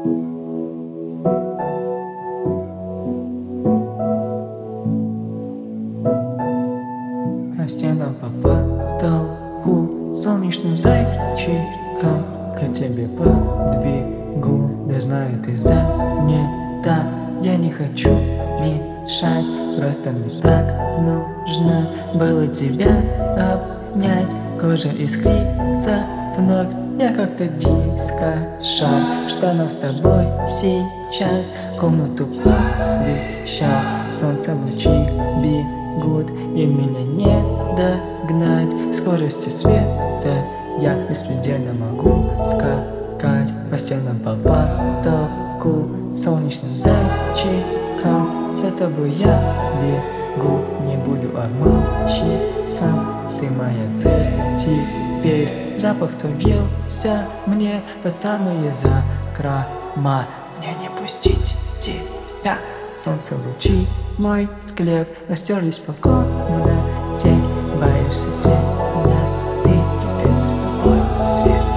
По стенам, по потолку, солнечным зайчиком к тебе подбегу. Я знаю, ты занята, я не хочу мешать, просто мне так нужно было тебя обнять. Кожа искрится вновь, я как-то диско-шар. Что нам с тобой сейчас? Комнату освещал, солнце лучи бегут, и меня не догнать. Скорости света я беспредельно могу скакать по стенам, по потолку, солнечным зайчиком. За тобой я бегу, не буду обманщиком. Ты моя цель теперь. Запах твой въелся мне под самые закрома. Мне не пустить тебя. Солнце лучи, мой склеп растерлись по комнате. Боишься темноты, теперь мы с тобой в свет.